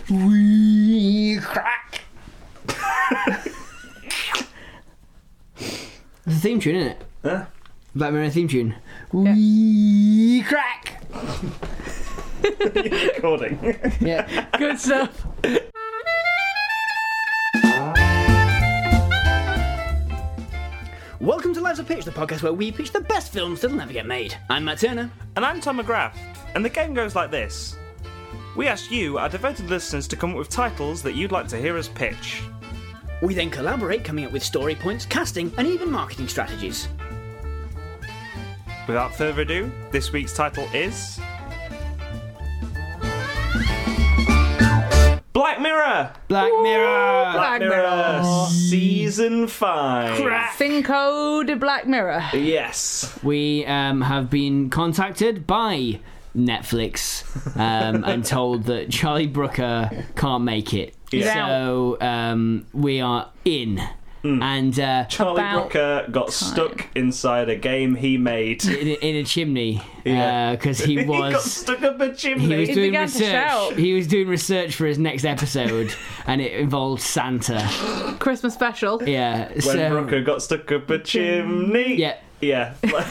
We crack. It's a theme tune, isn't it? Huh? Black Mirror theme tune. We crack. Recording. Yeah. Good stuff. Welcome to Lives of Pitch, the podcast where we pitch the best films that'll never get made. I'm Matt Turner. And I'm Tom McGrath. And the game goes like this. We asked you, our devoted listeners, to come up with titles that you'd like to hear us pitch. We then collaborate, coming up with story points, casting, and even marketing strategies. Without further ado, this week's title is... Black Mirror! Black Mirror! Black Mirror! Season 5. Cinco de Black Mirror. Yes. We have been contacted by Netflix and told that Charlie Brooker can't make it. Yeah. So we are in. And Charlie About Brooker got stuck inside a game he made. in a chimney Yeah. because he He got was stuck up a chimney. he was He doing began to research. shout. He was doing research for his next episode, and it involved Santa. Christmas special. Yeah. When so Brooker got stuck up a chimney. yeah. Yeah.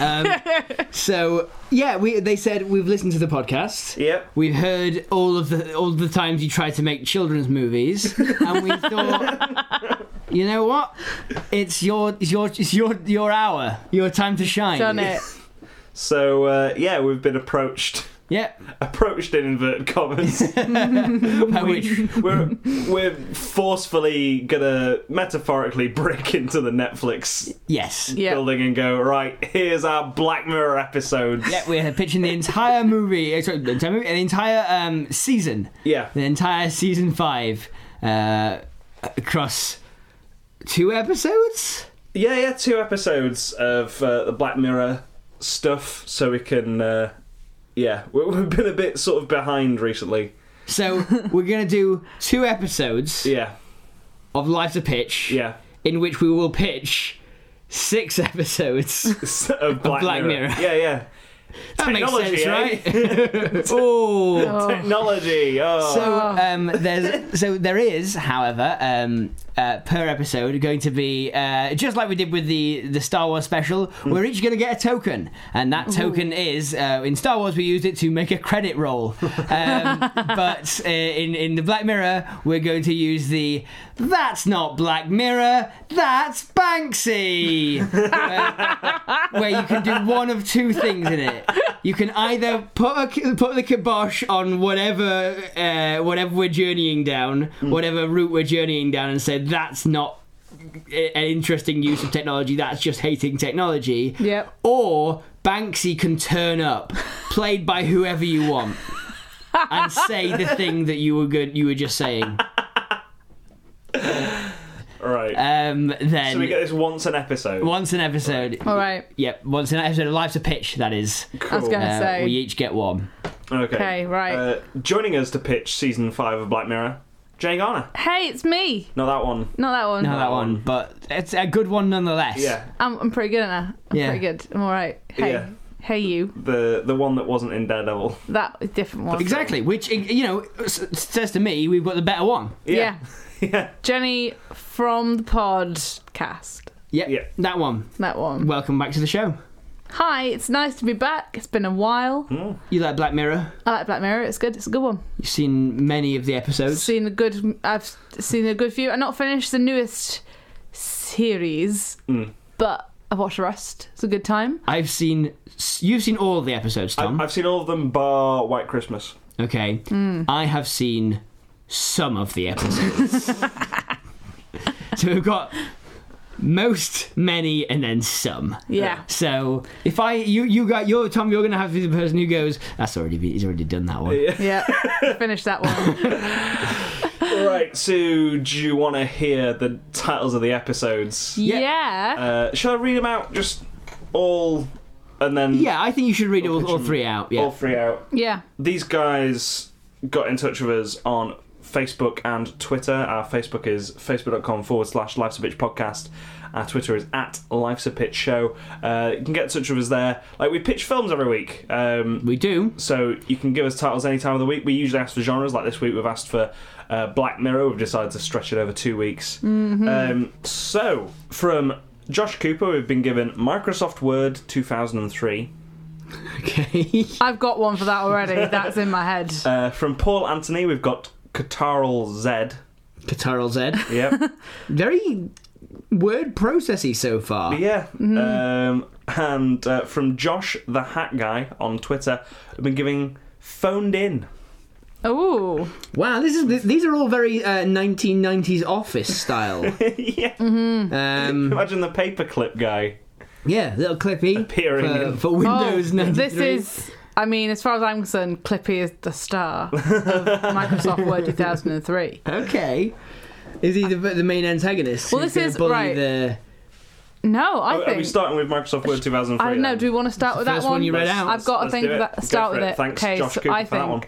So yeah, they said we've listened to the podcast. Yep. We've heard all of the times you tried to make children's movies, and we thought, you know what? It's your hour, your time to shine. Done it. So, we've been approached. Yeah. Approached in inverted commas. By which We're forcefully gonna metaphorically break into the Netflix yes. Yeah. building and go, right, here's our Black Mirror episodes. Yeah, we're pitching the entire movie, the entire season, Yeah. the entire season 5 across 2 episodes. Yeah, 2 episodes of the Black Mirror stuff, so we can. We've been a bit sort of behind recently. So we're gonna do 2 episodes Yeah, of Life's a Pitch, yeah. in which we will pitch 6 episodes. Of Black Mirror. Yeah. That makes Technology, sense, eh? right? Oh. Technology. Oh. So there is, however, per episode going to be just like we did with the Star Wars special. We're each going to get a token, and that token is in Star Wars we used it to make a credit roll, but in the Black Mirror we're going to use the "That's not Black Mirror, that's Banksy," where you can do one of 2 things in it. You can either put the kibosh on whatever we're journeying down, whatever route we're journeying down, and say that's not an interesting use of technology. That's just hating technology. Yep. Or Banksy can turn up, played by whoever you want, and say the thing that you were just saying. Right. Then So we get this once an episode. once an episode. All right. Yep, once an episode of Life's a Pitch. That is. I was going to say. We each get one. Okay, right. Joining us to pitch season 5 of Black Mirror, Jay Garner. Hey, it's me. Not that one. Not that one. Not that one, but it's a good one nonetheless. Yeah. I'm pretty good at that. I'm Yeah. pretty good. I'm all right. Hey. Yeah. Hey, you. The one that wasn't in Daredevil. That is a different one. Exactly, which, says to me we've got the better one. Yeah. Yeah. Jenny from the podcast. Yep, Yeah. that one. That one. Welcome back to the show. Hi, it's nice to be back. It's been a while. You like Black Mirror? I like Black Mirror. It's good. It's a good one. You've seen many of the episodes. I've seen a good few. I've not finished the newest series, but I've watched the rest. It's a good time. You've seen all of the episodes, Tom. I've seen all of them bar White Christmas. Okay. I have seen some of the episodes. So we've got most, many, and then some. Yeah. So if you're Tom, you're gonna have to be the person who goes, he's already done that one. Yeah. Finished that one. Right, so do you want to hear the titles of the episodes? Yeah. Shall I read them out just all and then... Yeah, I think you should read all 3 out. Yeah. All 3 out. Yeah. These guys got in touch with us on Facebook and Twitter. Our Facebook is facebook.com/Life's a Bitch podcast. Our Twitter is @Life's a Pitch Show. You can get in touch with us there. Like, we pitch films every week. We do. So you can give us titles any time of the week. We usually ask for genres. Like this week we've asked for Black Mirror. We've decided to stretch it over 2 weeks. So from Josh Cooper, we've been given Microsoft Word 2003. Okay. I've got one for that already. That's in my head. From Paul Anthony, we've got Catarl Z. Catarl Z. Yep. Very word processy so far. Yeah. And from Josh the Hat Guy on Twitter, we've been giving Phoned In. Ooh. Wow, these are all very 1990s Office style. Yeah. Imagine the paperclip guy. Yeah, little Clippy Appearing for Windows 93. This is, I mean, as far as I'm concerned, Clippy is the star of Microsoft Word 2003. Okay. Is he the main antagonist? Well, who's this gonna is bully right. No, I Are think. we starting with Microsoft Word 2003? I don't know. then? Do we want to start with that first one you read out. I've got Let's a thing do it. that Go start for with it. it. Thanks, Okay, Josh so Cooper, I for that one. think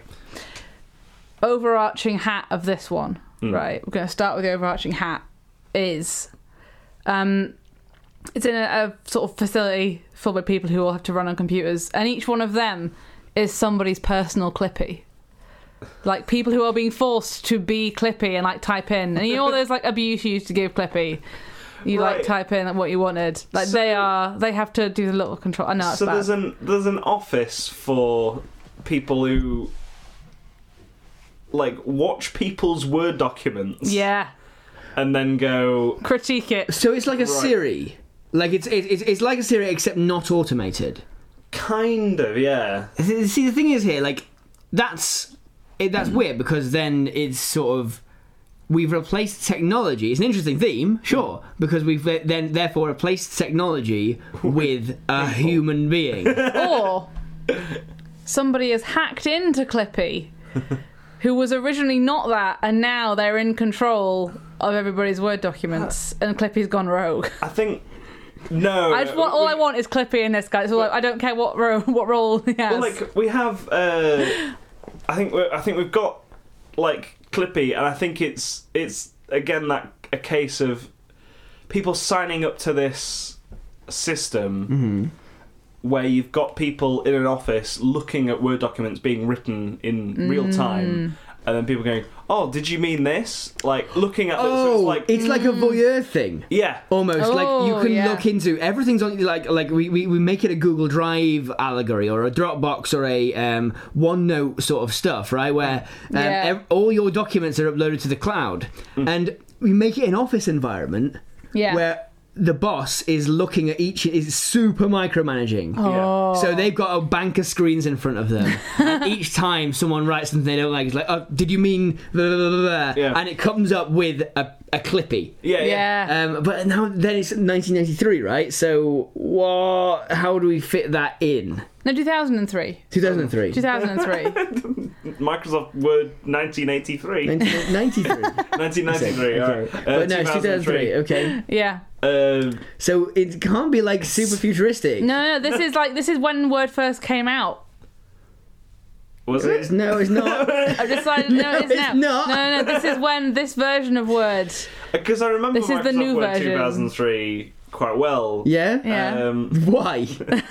overarching hat of this one, right? We're going to start with the overarching hat. Is it's in a sort of facility full of people who all have to run on computers, and each one of them is somebody's personal Clippy. Like people who are being forced to be Clippy and like type in, and you know all those like abuse you used to give Clippy. You Right. like type in what you wanted. Like So- they have to do the little control. I know it's So bad. there's an office for people who like watch people's Word documents. Yeah, And then go. critique it. So it's like a Right. Siri. Like it's like a Siri except not automated. Kind of, yeah. See, the thing is here, like that's weird because then it's sort of we've replaced technology. It's an interesting theme, sure, because we've then therefore replaced technology with a human being. Or somebody has hacked into Clippy, who was originally not that, and now they're in control of everybody's Word documents, and Clippy's gone rogue. I think. No. All I want is Clippy in this guy. It's all I don't care what role he has. Well, like we have. I think we've got like Clippy, and I think it's again that a case of people signing up to this system where you've got people in an office looking at Word documents being written in real time, and then people going, "Oh, did you mean this?" Like looking at Oh, it, it's like a voyeur thing. yeah. Almost like you Oh, can yeah. look into everything's on like we make it a Google Drive allegory or a Dropbox or a OneNote sort of stuff, right? Where Yeah. all your documents are uploaded to the cloud, and we make it an office environment Yeah. where the boss is looking at is super micromanaging. Oh. So they've got a bank of screens in front of them. And each time someone writes something they don't like, it's like, oh, did you mean blah, blah, blah, blah, blah. Yeah. And it comes up with a Clippy. Yeah. But now then it's 1993, right? So how do we fit that in? No, 2003. 2003. 2003. Microsoft Word 1983. 1993. 1993. all right. But no, it's 2003. Okay. Yeah. So it can't be like super futuristic. No, this is when Word first came out. Was it? No, it's not. I've decided no, it's now. not. No, this is when this version of Word. Because I remember This is Microsoft the new Word version. 2003 quite well. Yeah? Yeah. Why?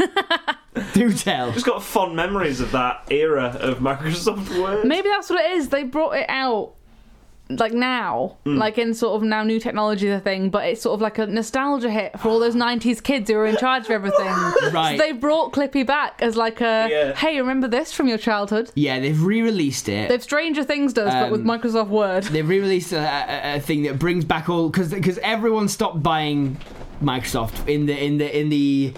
Do tell. Just got fond memories of that era of Microsoft Word. Maybe that's what it is. They brought it out like now, like in sort of now new technology is a thing, but it's sort of like a nostalgia hit for all those 90s kids who were in charge of everything. Right. So they brought Clippy back as like a, Yeah. hey, remember this from your childhood? Yeah, they've re-released it. They've Stranger Things does, but with Microsoft Word. They've re-released a thing that brings back all because everyone stopped buying Microsoft in the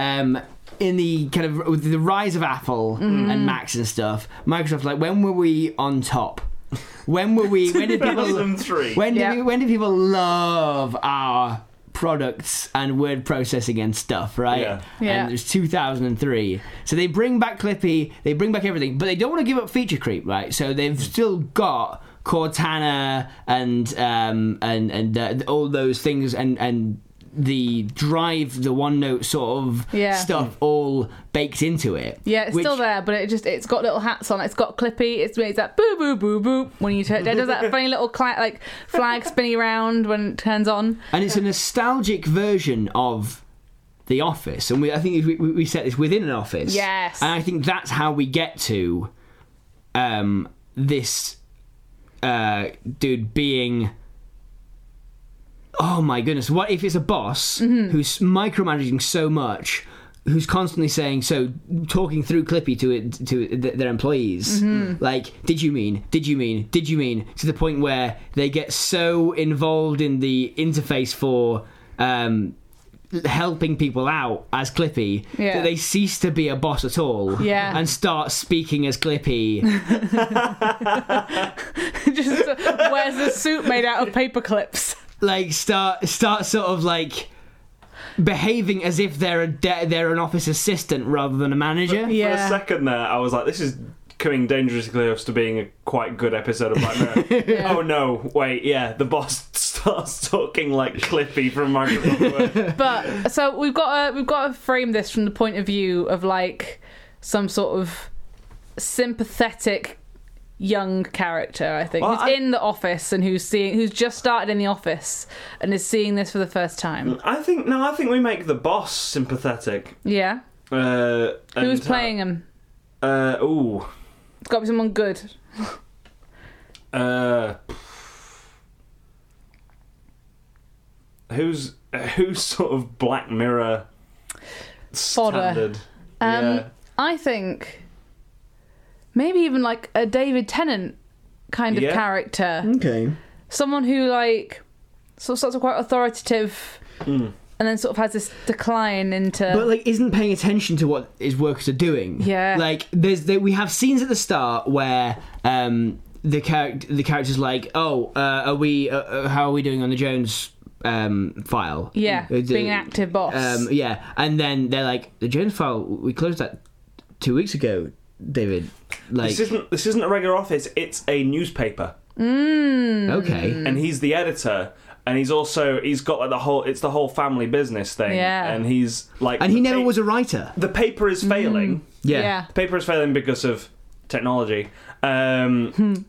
kind of with the rise of Apple and Macs and stuff. Microsoft, like, when were we on top? When did people 2003. when Yeah. did people love our products and word processing and stuff, right? Yeah. Yeah. And it was 2003. So they bring back Clippy, they bring back everything, but they don't want to give up feature creep, right? So they've still got Cortana and all those things and the drive, the one note sort of Yeah. stuff all baked into it. Yeah, it's still there, but it's got little hats on. It's got Clippy. It's that boo boo boo boo when you turn. It does that funny little flag spinning around when it turns on. And it's a nostalgic version of The Office, and I think we set this within an office. Yes. And I think that's how we get to this dude being. Oh my goodness! What if it's a boss who's micromanaging so much, who's constantly saying, talking through Clippy to their employees, like, did you mean, to the point where they get so involved in the interface for helping people out as Clippy that they cease to be a boss at all and start speaking as Clippy. Just wears a suit made out of paper clips. Like start sort of like behaving as if they're an office assistant rather than a manager. For a second there, I was like, this is coming dangerously close to being a quite good episode of Black Mirror. Oh no, wait, the boss starts talking like Clippy from Microsoft Word. But so we've got to frame this from the point of view of like some sort of sympathetic young character, I think, who's in the office and who's just started in the office and is seeing this for the first time. I think we make the boss sympathetic. Yeah. Who's playing him? It's got to be someone good. Who's sort of Black Mirror standard? I think maybe even like a David Tennant kind of character. Okay. Someone who like sort of quite authoritative and then sort of has this decline into... But like isn't paying attention to what his workers are doing. Yeah. Like we have scenes at the start where the character's like, how are we doing on the Jones file? Yeah, being an active boss. And then they're like, the Jones file, we closed that 2 weeks ago, David. Like, this isn't a regular office, it's a newspaper. Okay. And he's the editor, and he's got like the whole family business thing. Yeah. And he's like, and he never was a writer. The paper is failing. Yeah. The paper is failing because of technology and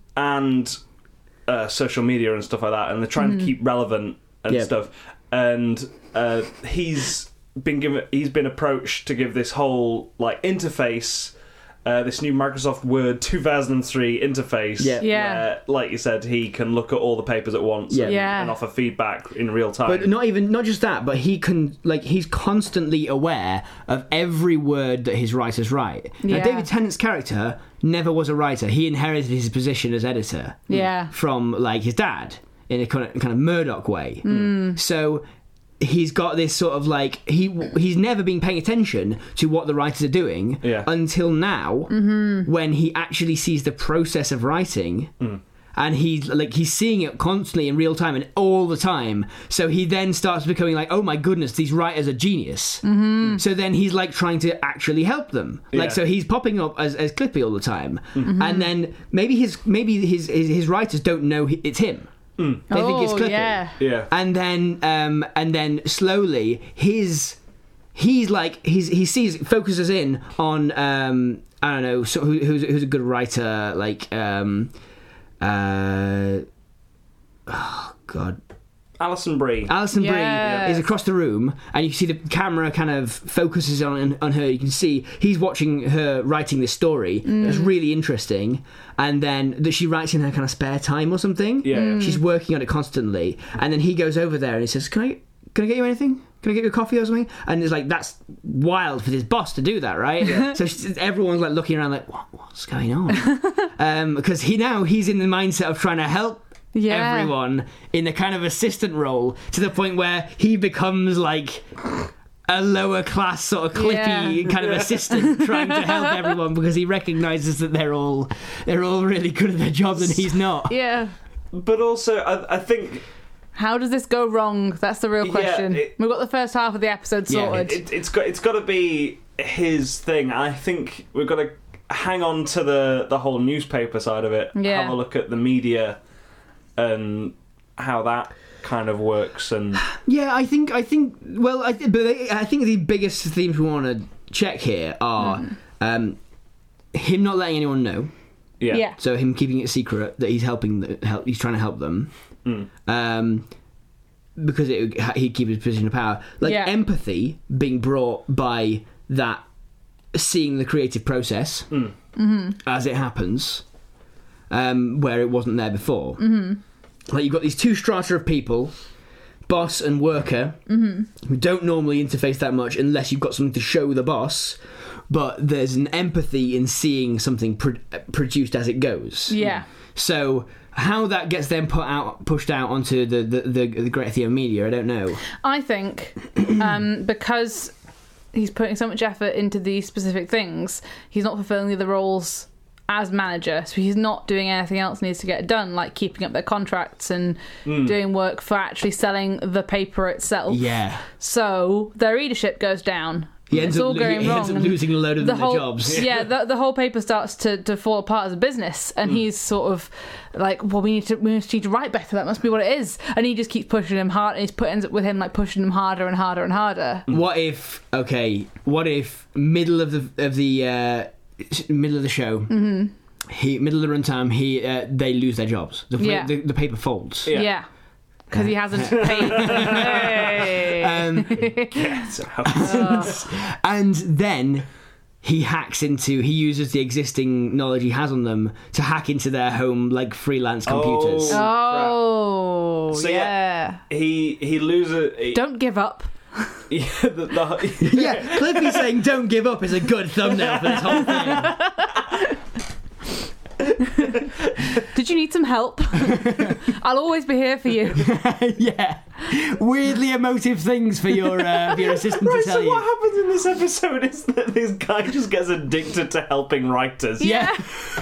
social media and stuff like that, and they're trying to keep relevant and stuff. And he's been approached to give this whole like interface, this new Microsoft Word 2003 interface. Where, like you said, he can look at all the papers at once and offer feedback in real time. But not just that, but he's constantly aware of every word that his writers write. Now, David Tennant's character never was a writer. He inherited his position as editor from like his dad in a kind of Murdoch way. So he's got this sort of like he's never been paying attention to what the writers are doing until now, when he actually sees the process of writing, and he's seeing it constantly in real time and all the time. So he then starts becoming like, oh my goodness, these writers are genius. So then he's like trying to actually help them. Like so he's popping up as Clippy all the time, and then maybe his writers don't know it's him. They think it's Clippy. And then slowly he focuses in on I don't know, so who's a good writer, like oh god, Alison Brie is across the room, and you see the camera kind of focuses on her. You can see he's watching her writing this story. It's really interesting, and then that she writes in her kind of spare time or something. She's working on it constantly, and then he goes over there and he says, "Can I get you anything? Can I get you a coffee or something?" And it's like, that's wild for this boss to do that, right? So everyone's like looking around like, what's going on? Because he's in the mindset of trying to help everyone in a kind of assistant role, to the point where he becomes like a lower class sort of Clippy kind of assistant trying to help everyone, because he recognises that they're all really good at their jobs and he's not. But also I think, how does this go wrong? That's the real question. We've got the first half of the episode sorted. It's got to be his thing. I think we've got to hang on to the whole newspaper side of it. Have a look at the media and how that kind of works and Yeah, I think. Well, I think the biggest themes we want to check here are him not letting anyone know. Yeah. So him keeping it secret that he's he's trying to help them. Because he'd keep his position of power. Like empathy being brought by that, seeing the creative process as it happens, where it wasn't there before. Like you've got these two strata of people, boss and worker, who don't normally interface that much unless you've got something to show the boss. But there's an empathy in seeing something produced as it goes. Yeah. So how that gets then pushed out onto the greater theme of media, I don't know. I think because he's putting so much effort into these specific things, he's not fulfilling the other roles as manager, so he's not doing anything else that needs to get done, like keeping up their contracts and doing work for actually selling the paper itself. Yeah. So their readership goes down. He ends up losing a load of the their jobs. Yeah, the whole paper starts to fall apart as a business, and he's sort of like, well, we need to write better. That must be what it is. And he just keeps pushing him hard, and ends up with him like pushing him harder and harder and harder. What if middle of the middle of the show, middle of the runtime, they lose their jobs. The paper folds. Yeah. Because he hasn't paid. And then he uses the existing knowledge he has on them to hack into their home like freelance computers. Oh, so yeah. He loses. Don't give up. Yeah, yeah, Cliffy saying "Don't give up" is a good thumbnail for this whole thing. Did you need some help? I'll always be here for you. Yeah, weirdly emotive things for your assistant to tell you. What happens in this episode is that this guy just gets addicted to helping writers. Yeah.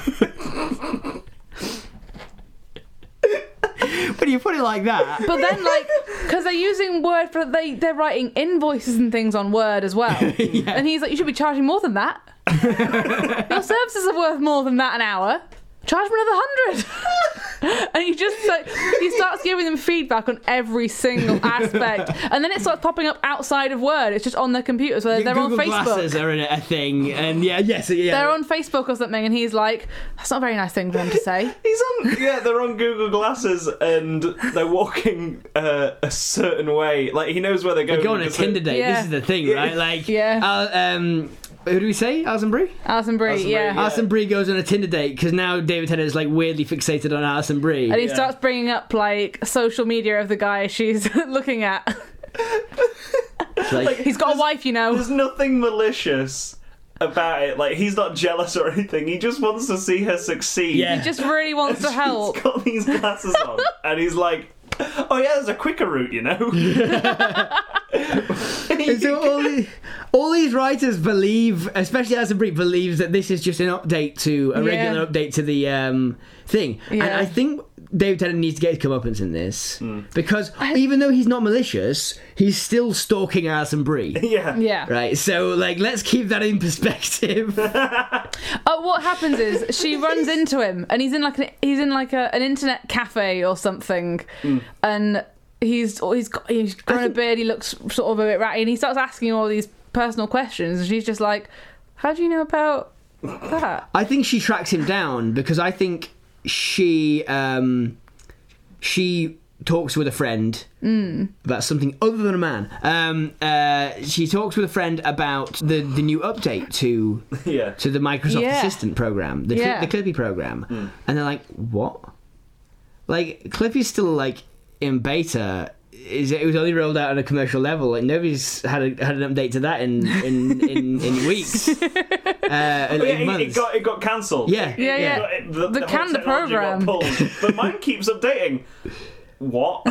When you put it like that. But then, like, because they're using Word they're writing invoices and things on Word as well. Yeah. And he's like, you should be charging more than that. Your services are worth more than that an hour. Charge me another 100. And he starts giving them feedback on every single aspect, and then it starts popping up outside of Word. It's just on their computers where they're Google on Facebook. Glasses are a thing, and they're on Facebook or something, and he's like, "That's not a very nice thing for him to say." They're on Google Glasses, and they're walking a certain way. Like he knows where they're going. They go on a Tinder date. Yeah. This is the thing, right? Like, who do we say? Alison Brie? Alison Brie, yeah. Alison Brie goes on a Tinder date because now David Tennant is like weirdly fixated on Alison Brie. And he starts bringing up like social media of the guy she's looking at. Like, he's got a wife, you know. There's nothing malicious about it. Like he's not jealous or anything. He just wants to see her succeed. Yeah. He just really wants to help. He's got these glasses on, and he's like, "Oh yeah, there's a quicker route, you know." And so all these writers believe, especially Alison Brie, believes that this is just an update to a regular update to the thing. Yeah. And I think David Tennant needs to get his comeuppance in this because even though he's not malicious, he's still stalking Alison Brie. Yeah. Right. So like, let's keep that in perspective. What happens is she runs into him, and he's in like an internet cafe or something, and he's grown a beard. He looks sort of a bit ratty, and he starts asking all these personal questions, and she's just like, "How do you know about that?" I think she tracks him down because I think she talks with a friend about something other than a man. She talks with a friend about the new update to the Microsoft Assistant program, the Clippy program, and they're like, "What?" Like Clippy's still like in beta. It was only rolled out on a commercial level. Like nobody's had an update to that in weeks. In months. It got cancelled. Yeah. The canned program. But mine keeps updating. What?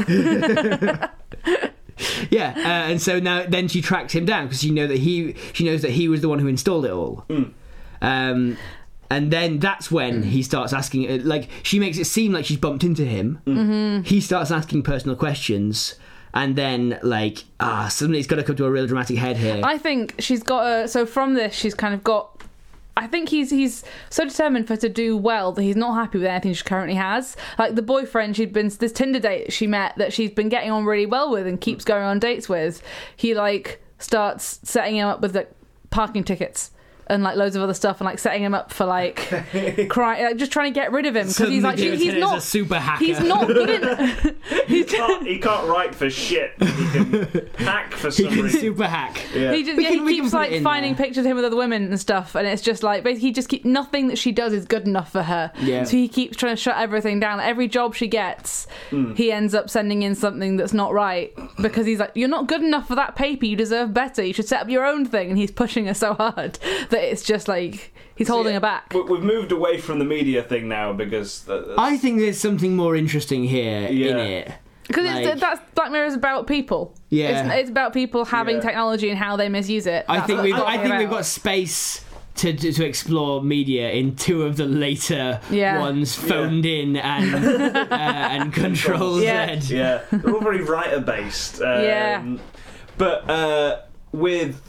Yeah, and so then she tracks him down because she knows that he was the one who installed it all. And then that's when he starts asking, like, she makes it seem like she's bumped into him. Mm-hmm. He starts asking personal questions, and then, like, suddenly it's got to come to a real dramatic head here. I think she's got so from this, she's kind of got I think he's so determined for her to do well that he's not happy with anything she currently has. Like the boyfriend this Tinder date she met that she's been getting on really well with and keeps going on dates with, he like starts setting him up with like parking tickets and like loads of other stuff, and like setting him up for like crying, like, just trying to get rid of him because he's like he's not a super hacker. He's not good in. He can't write for shit. He can hack for some reason. Super hack. Yeah. He keeps like finding pictures of him with other women and stuff, and it's just like basically he just nothing that she does is good enough for her. Yeah. So he keeps trying to shut everything down. Every job she gets, he ends up sending in something that's not right because he's like, you're not good enough for that paper. You deserve better. You should set up your own thing. And he's pushing her so hard that it's just like he's holding her back. We've moved away from the media thing now because I think there's something more interesting here in it. Because Like- that's Black Mirror is about people. Yeah. It's about people having technology and how they misuse it. I That's think what we've it's talking we've about. got space to explore media in two of the later ones, Phoned In and Control Yeah. Z. yeah, they're all very writer based. Yeah. But with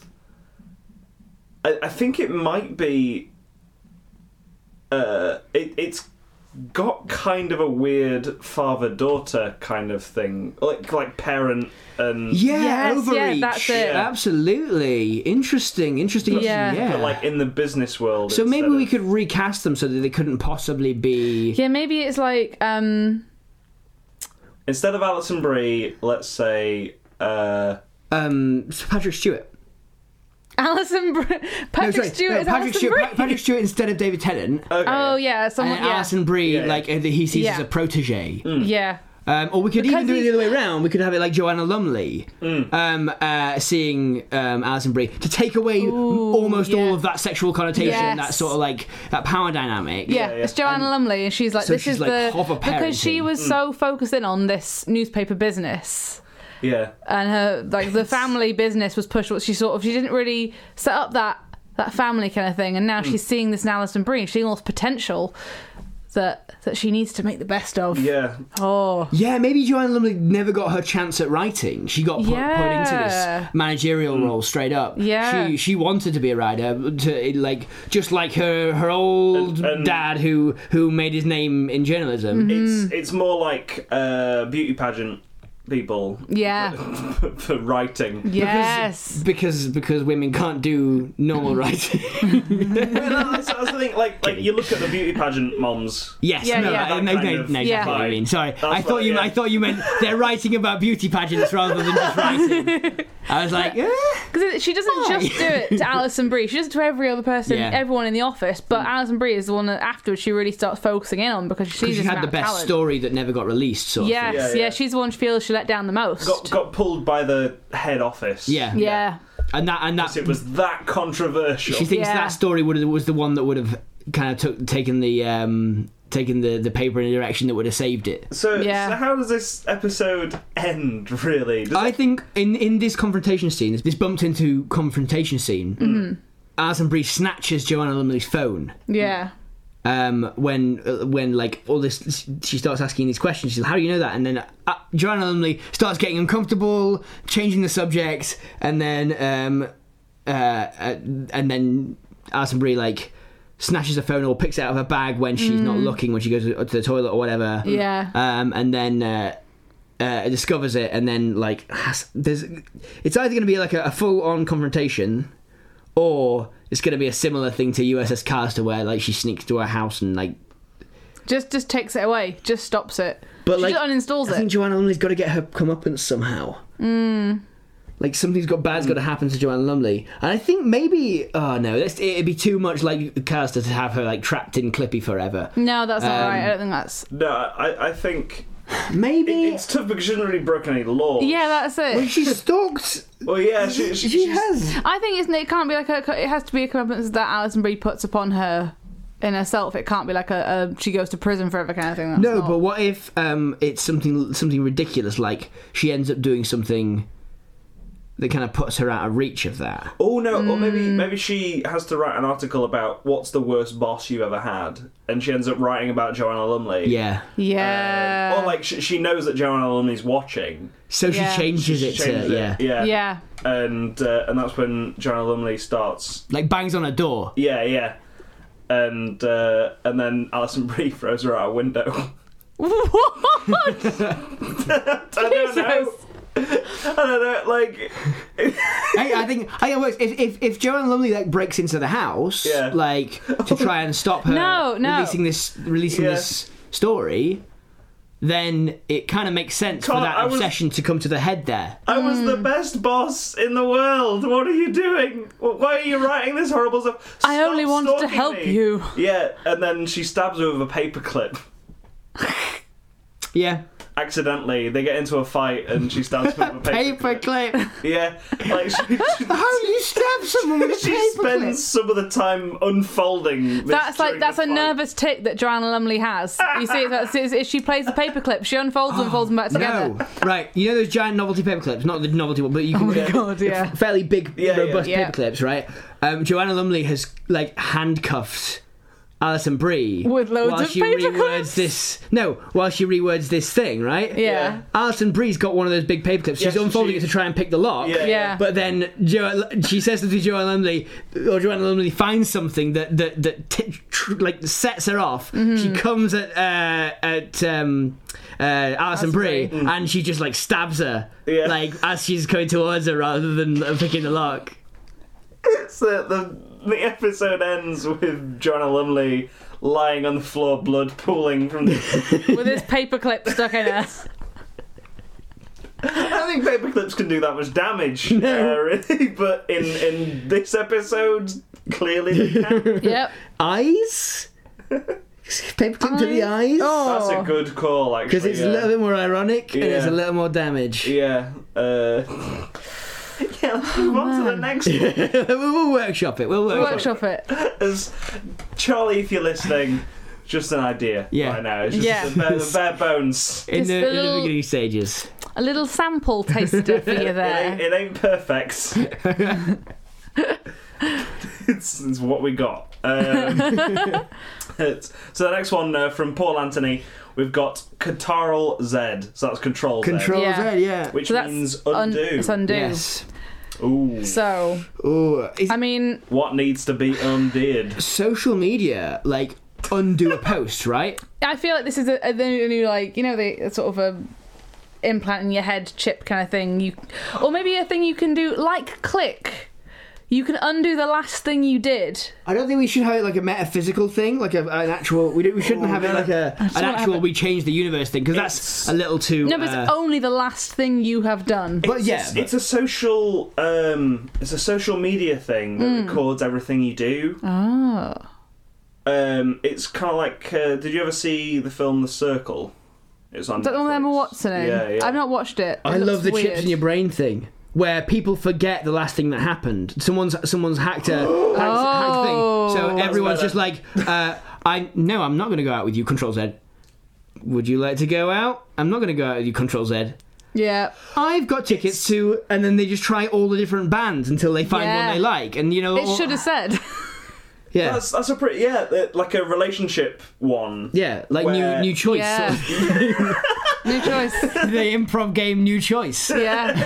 I think it might be it's got kind of a weird father-daughter kind of thing, like parent and Yeah, Yes, overreach. yeah, that's it. Absolutely. Interesting. Yeah. but like in the business world. So maybe instead we of- could recast them so that they couldn't possibly be... Yeah, maybe it's like instead of Alison Brie, let's say Patrick Stewart. Alison Patrick Stewart is Alison Brie. Patrick Stewart instead of David Tennant. okay. Oh yeah, someone. And Yeah, Alison Brie, Yeah. like he sees Yeah. as a protege. yeah. Or we could Because even do it the he's- other way around. We could have it like Joanna Lumley, seeing Alison Brie to take away almost yeah. all of that sexual connotation, Yes. that sort of like that power dynamic. Yeah, yeah. it's Joanna Lumley, and she's like, so this she's is like the hover because she parenting. was so focused in on this newspaper business, Yeah. and her like the family business was pushed. She didn't really set up that family kind of thing, and now she's seeing this in Alison Brie, seeing all this potential that she needs to make the best of. Yeah. Oh, Yeah, maybe Joanna Lumley never got her chance at writing. She got put into Yeah. this managerial role straight up. Yeah. She wanted to be a writer, just like her old And- dad who made his name in journalism. It's more like beauty pageant people yeah, for writing. yes, Because women can't do normal writing. That's the thing. Like you look at the beauty pageant moms. Yes, Yeah, no, yeah. no, That no, kind of no, exactly what I vibe. mean. Sorry, That's I thought what- you, yeah. I thought you meant they're writing about beauty pageants rather than just writing. I was like, because she doesn't just do it to Alison Brie. She does it to every other person, Yeah. everyone in the office. But Alison Brie is the one that afterwards she really starts focusing in on because she sees she this had the amount of best talent. story that never got released. Sort of thing. Yes, Yeah. she's the one she feels she let down the most. Got pulled by the head office. Yeah. yeah. and that It was that controversial. she thinks Yeah. that story was the one that would have kind of taken the paper in a direction that would have saved it. So Yeah. how does this episode end, really? Does I it- think in this confrontation scene, this bumped into confrontation scene, Alison Brie snatches Joanna Lumley's phone. Yeah. When like all this, she starts asking these questions. She's like, "How do you know that?" And then Joanna Lumley starts getting uncomfortable, changing the subject, and then Alison Brie like snatches her phone or picks it out of her bag when she's not looking, when she goes to the toilet or whatever. Yeah. And then discovers it, and then like it's either going to be like a full-on confrontation, or it's going to be a similar thing to USS Callister, where like she sneaks to her house and like. Just takes it away. Just stops it. But she like, just uninstalls I think it. Joanna Lumley's got to get her comeuppance somehow. Like something's bad's got to happen to Joanna Lumley, and I think maybe it'd be too much like Callister to have her like trapped in Clippy forever. No, that's not right. I don't think that's. No, I think Maybe it's tough because she hasn't really broken any laws. Yeah, that's it. she stalked. Well, yeah, she She has. I think it can't be like it has to be a comeuppance that Alison Brie puts upon her in herself. It can't be like a she goes to prison forever kind of thing. That's No, not. but what if it's something ridiculous, like she ends up doing something that kind of puts her out of reach of that? Oh no, or maybe she has to write an article about what's the worst boss you've ever had, and she ends up writing about Joanna Lumley. Yeah. Yeah. Or like she knows that Joanna Lumley's watching. So she Yeah. changes it Changes to it. yeah, Yeah. And that's when Joanna Lumley starts. like bangs on a door. Yeah. and then Alison Brie throws her out a window. What? I don't know. I don't know. Like, I think it works. If Joanna Lumley like breaks into the house, Yeah. like to try and stop her No. releasing Yeah. this story, then it kind of makes sense for Can't- that I was- obsession to come to the head there. I was the best boss in the world. What are you doing? Why are you writing this horrible stuff? I Stop only wanted to stalking help me. you. Yeah, and then she stabs her with a paperclip. Yeah, Accidentally, they get into a fight, and she stabs her with a paperclip. paperclip. Yeah, like How do you stab someone with a she paperclip? spends some of the time unfolding. This during That's the a fight. nervous tick that Joanna Lumley has. You see, if she plays the paperclip, she unfolds and folds them back together. No, right. You know those giant novelty paperclips, not the novelty one, but you can Oh my God, yeah. fairly big, Yeah, robust yeah. paperclips, right? Joanna Lumley has like handcuffed Alison Brie With loads while of she paper rewords clips? this. No, while she rewords this thing, right? Yeah. Alison Brie's got one of those big paper clips. She's Yeah, unfolding she- it to try and pick the lock. Yeah, Yeah. But then she says to Joanna Lumley, or Joanna Lumley finds something that sets her off. Mm-hmm. She comes at Alison Brie, Brie. and she just like stabs her, Yeah. like as she's coming towards her rather than picking the lock. So the episode ends with Joanna Lumley lying on the floor, blood pooling from the... With his paperclip stuck in her. I don't think paperclips can do that much damage, really, but in this episode, clearly they can. Yep. Eyes? Paper clip to the eyes? That's a good call, actually. Because it's a little bit more ironic and it's Yeah. a little more damage. Yeah. Yeah, let's move on to the next one. We'll workshop it. We'll workshop it. Workshop it. As Charlie, if you're listening, just an idea Yeah. right now. It's just Yeah. the bare bones. In Just the, a in the little- beginning stages. A little sample taster for you there. It ain't perfect. it's what we got. So the next one from Paul Anthony, we've got Ctrl Z. So that's Control Z. Control Yeah. Z, yeah. Which So that's means undo. It's undo. Yes. Ooh. So, Ooh. I mean, What needs to be undid? Social media, like, undo a post, right? I feel like this is a new, like, you know, the sort of a implant in your head chip kind of thing. Or maybe a thing you can do, like click. You can undo the last thing you did. I don't think we should have it like a metaphysical thing, like an actual. We shouldn't have it like an wanna have actual it- we change the universe thing because that's a little too. No, but it's only the last thing you have done. But yeah, It's a social media thing that records everything you do. Oh. It's kind of like. Did you ever see the film The Circle? It's on. Is that the one with Emma Netflix. Watson in? Yeah, yeah. I've not watched it. I It love looks the weird. chips in your brain thing. Where people forget the last thing that happened. Someone's hacked a hacked thing. So everyone's better. just like, I'm not going to go out with you. Control Z. Would you like to go out? I'm not going to go out with you. Control Z. Yeah. I've got tickets to, and then they just try all the different bands until they find Yeah. one they like, and you know, It should have said. yeah, That's a pretty like a relationship one. yeah, like Where- new choice, Yeah. New choice. the improv game, new choice. Yeah.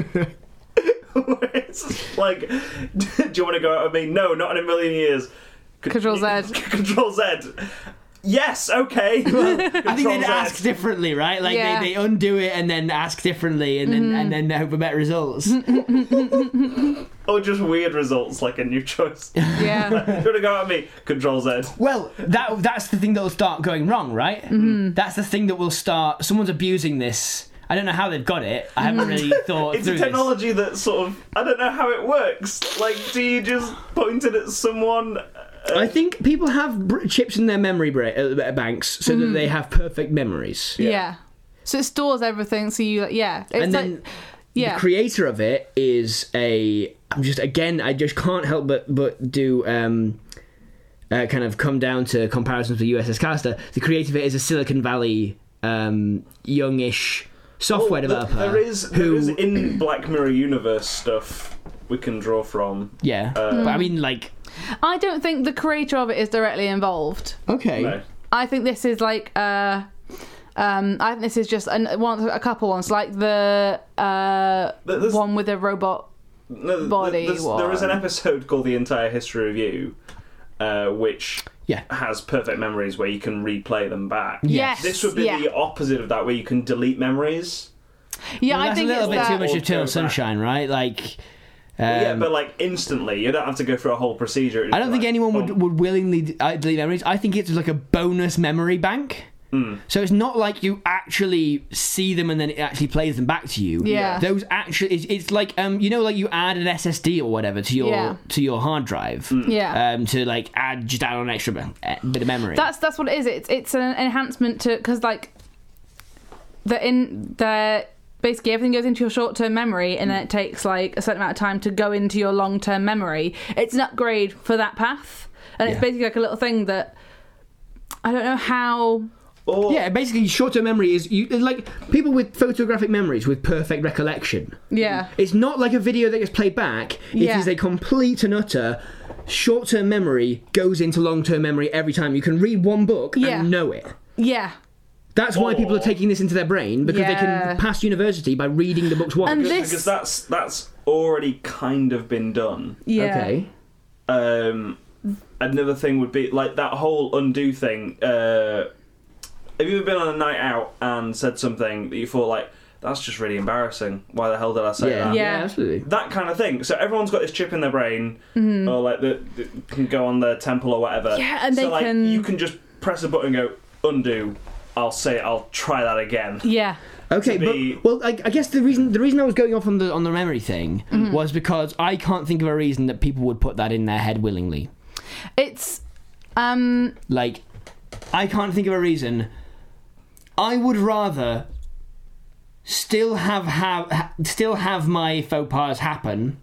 It's like, do you want to go out with me? No, not in a million years. Control Z. Control Z. Yes, okay. I think they'd Control Z. ask differently, right? Like Yeah. they undo it and then ask differently, and then hope for better results. Or just weird results, like a new choice. Yeah. You want to go out with me? Control Z. Well, that's the thing that will start going wrong, right? Mm-hmm. That's the thing that will start. Someone's abusing this. I don't know how they've got it. I haven't really thought It's through a this. technology that sort of, I don't know how it works. Like, do you just point it at someone? I think people have chips in their memory banks so that they have perfect memories. Yeah. So it stores everything. So you, yeah. It's And like, then yeah. the creator of it is I just can't help but do kind of come down to comparisons with USS Callister. The creator of it is a Silicon Valley youngish software developer. There is in Black Mirror universe stuff we can draw from. Yeah, but I mean, like, I don't think the creator of it is directly involved. okay. No. I think this is like I think this is just a couple ones, like the There's- one with a robot. No, Body there is an episode called The Entire History of You, which Yeah. has perfect memories where you can replay them back. Yes. This would be yeah. the opposite of that, where you can delete memories. Yeah, Well, I that's think a little it's bit that. too much Or Eternal go back. Sunshine, right? Like, Yeah, but like instantly, you don't have to go through a whole procedure. I don't think anyone would willingly delete memories. I think it's like a bonus memory bank. So it's not like you actually see them and then it actually plays them back to you. Yeah. Those actually, it's like you know, like you add an SSD or whatever to your hard drive. Yeah. To like add on an extra bit of memory. That's what it is. It's an enhancement to, because like basically everything goes into your short-term memory and then it takes like a certain amount of time to go into your long-term memory. It's an upgrade for that path, and it's basically like a little thing that I don't know how. Yeah, basically, short-term memory is like people with photographic memories with perfect recollection. Yeah. It's not like a video that gets played back. It Yeah. is a complete and utter short-term memory goes into long-term memory every time. You can read one book Yeah. and know it. Yeah. That's why people are Or- taking this into their brain, because they Yeah. can pass university by reading the books once. And because that's already kind of been done. Yeah. Okay. Another thing would be like that whole undo thing. Have you ever been on a night out and said something that you thought like, that's just really embarrassing? Why the hell did I say that? Yeah, absolutely. That kind of thing. So everyone's got this chip in their brain, or like that can go on their temple or whatever. Mm-hmm. Yeah, and so they like can- you can just press a button and go undo. I'll try that again. Yeah. Okay, to be- but well, I guess the reason I was going off on the memory thing was because I can't think of a reason that people would put that in their head willingly. It's Like, I can't think of a reason. I would rather still have my faux pas happen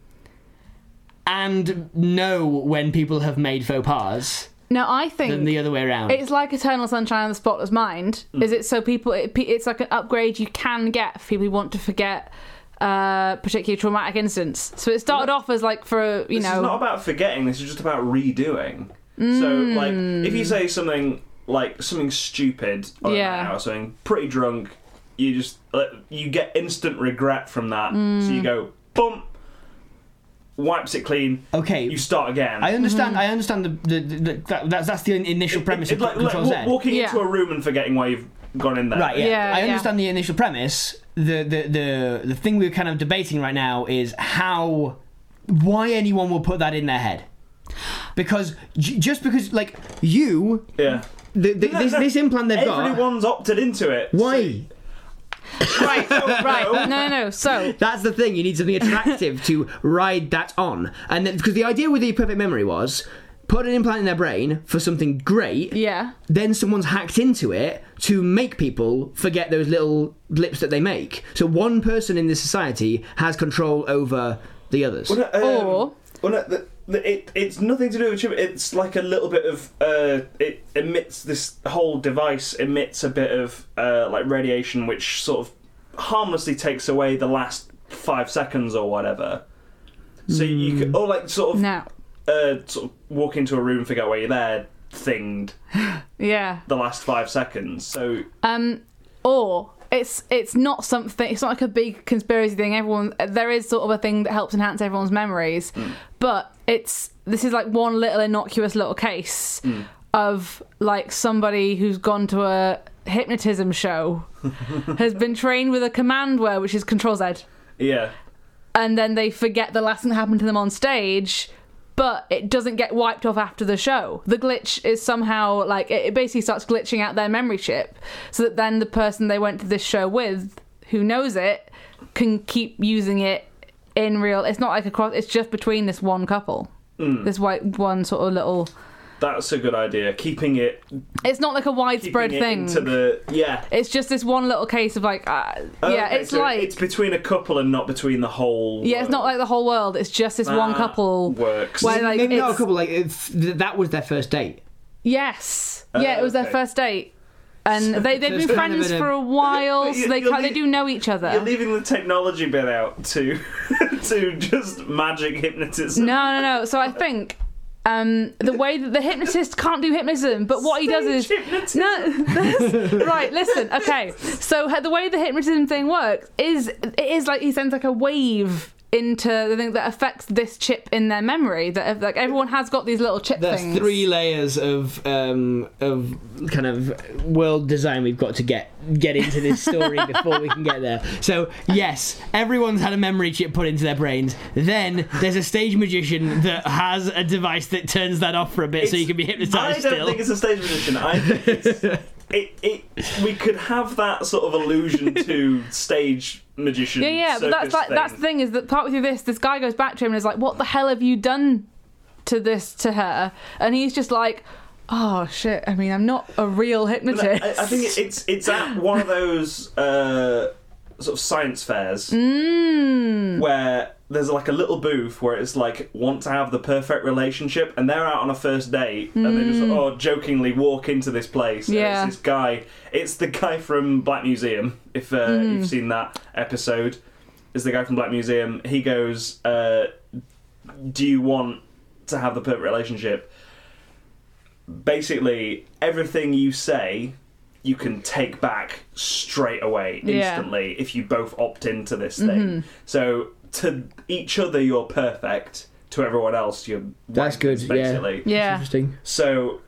and know when people have made faux pas no, I think than the other way around. it's like Eternal Sunshine of the Spotless Mind. Is it so people? It's like an upgrade you can get for people who want to forget particularly traumatic incidents. So it started off as like for This is not about forgetting. This is just about redoing. So like if you say something like something stupid on a night out or something, pretty drunk, you just you get instant regret from that. So you go boom, wipes it clean. Okay, You start again. I understand. I understand that's the initial premise of It's like Control Z. walking Yeah. into a room and forgetting why you've gone in there. Right, yeah. Yeah, I yeah. understand the initial premise. The thing we're kind of debating right now is why anyone will put that in their head. Because just because like you, Yeah. this implant they've got. Everyone's opted into it. Why? right, right. No. So That's the thing. You need something attractive to ride that on, and because the idea with the perfect memory was put an implant in their brain for something great. yeah, Then someone's hacked into it to make people forget those little blips that they make. So one person in this society has control over the others. or it's nothing to do with chip. It's like a little bit of it emits, this whole device emits a bit of like radiation, which sort of harmlessly takes away the last 5 seconds or whatever. So you could, or like sort of no, sort of walk into a room and forget why you're there thinged yeah. the last 5 seconds. So Or it's not something. It's not like a big conspiracy thing. There is sort of a thing that helps enhance everyone's memories, but this is like one little innocuous little case of like somebody who's gone to a hypnotism show has been trained with a command word which is Control Z, yeah. and then they forget the last thing that happened to them on stage. But it doesn't get wiped off after the show. The glitch is somehow like it basically starts glitching out their memory chip, so that then the person they went to this show with, who knows it, can keep using it in real. It's not like across. It's just between this one couple. This one sort of little. That's a good idea. Keeping it It's not like a widespread keeping it thing. into the It's just this one little case of like Okay, it's so like it's between a couple and not between the whole. yeah, it's not like the whole world. It's just this one That couple. works. Where like Maybe not a it's- couple. Like that was their first date. Yes. Yeah, it was their okay. first date. And they've it's been kind of friends in a- for a while, But so they you're do know each other. You're leaving the technology bit out to to just magic hypnotism. No. So I think the way that the hypnotist can't do hypnotism, but what he does is Stage hypnotism. right. Listen, okay. So the way the hypnotism thing works is it is like he sends like a wave into the thing that affects this chip in their memory. That like everyone has got these little chip There's things. 3 layers of kind of world design we've got to get into this story before we can get there. So yes, everyone's had a memory chip put into their brains. Then there's a stage magician that has a device that turns that off for a bit, so you can be hypnotised. I don't think it's a stage magician. I think it's we could have that sort of allusion to stage magician. Yeah, but that's the thing is that partway through this guy goes back to him and is like, "What the hell have you done to her?" And he's just like, "Oh shit! I mean, I'm not a real hypnotist." I think it's at one of those sort of science fairs where there's like a little booth where it's like want to have the perfect relationship, and they're out on a first date and they just jokingly walk into this place. Yeah. And it's this guy. It's the guy from Black Museum. If you've seen that episode, it's the guy from Black Museum. He goes, "Do you want to have the perfect relationship?" Basically, everything you say, you can take back straight away, instantly, if you both opt into this thing. So to each other, you're perfect. To everyone else, you're That's good. basically. Yeah. That's interesting. So,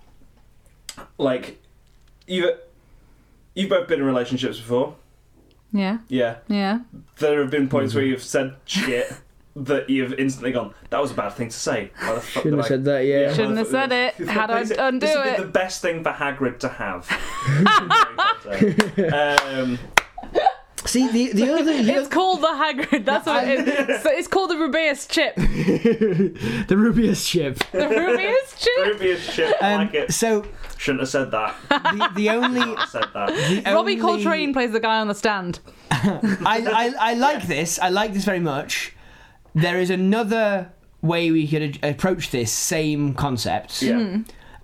like, you've both been in relationships before. Yeah. Yeah. Yeah. There have been points where you've said shit that you've instantly gone, that was a bad thing to say. Why the fuck Shouldn't have said that. Yeah. Shouldn't have said it. How'd I undo this would it? be the best thing for Hagrid to have. See the other. It's called the Hagrid. That's what it is. So it's called the Rubeus chip. The Rubeus chip. The Rubeus chip. Rubius shit, I like it. So Shouldn't have said that. the only. Said that. Robbie Coltrane plays the guy on the stand. I like this. I like this very much. There is another way we could approach this same concept. Yeah.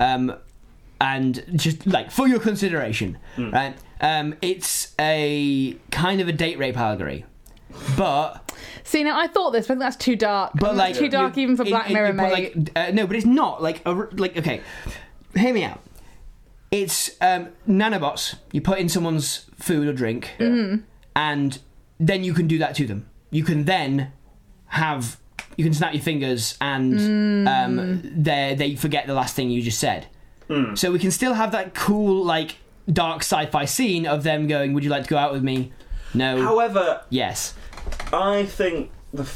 And just like for your consideration, right? It's a kind of a date rape allegory, but See, now I thought this, but that's too dark. but like too dark even for Black Mirror, mate. No, but it's not like okay. Hear me out. It's nanobots. You put in someone's food or drink, and then you can do that to them. You can then you can snap your fingers and they forget the last thing you just said. So we can still have that cool, like, dark sci-fi scene of them going, "Would you like to go out with me?" No. However, Yes. I think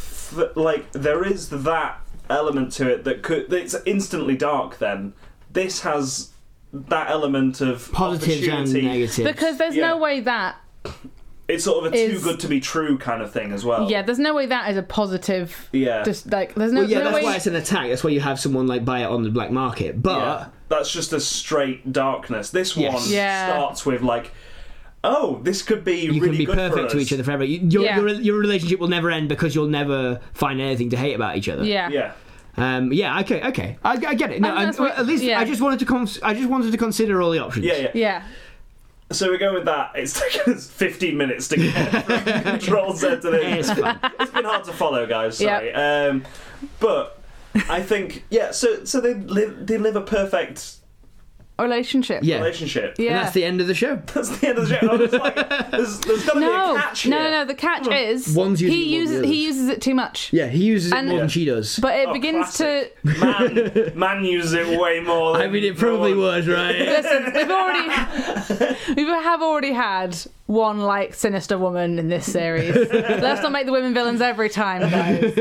there is that element to it it's instantly dark. Then this has that element of Positives and opportunity. negatives. Because there's Yeah. no way that... It's sort of a Is- too good to be true kind of thing as well. Yeah, there's no way that is a positive... Yeah. Just, like, there's no, Well, yeah, no that's way... why it's an attack. That's why you have someone like buy it on the black market. But Yeah. That's just a straight darkness. This Yes. one Yeah. starts with like, oh, this could be you really can be good for perfect us. to each other forever. Your Yeah. relationship will never end because you'll never find anything to hate about each other. Yeah. Yeah. Okay. I get it. No, And that's what- at least yeah. I just wanted to consider all the options. Yeah. Yeah. So we go with that. It's taken us 15 minutes to get from Control Z to this. It's fun. It's been hard to follow, guys. Sorry. But I think So they live a perfect Relationship. Yeah. relationship. Yeah. And that's the end of the show. That's the end of the show. I was like, there's got to be No, a catch here. no. The catch is One's using it more than the he uses it too much. Yeah, he uses it And- more Yeah. than she does. But it Oh, begins classic. to... Man uses it way more. Than I mean, it probably no one- was, right? Listen, we have already had one like sinister woman in this series. Let's not make the women villains every time, guys.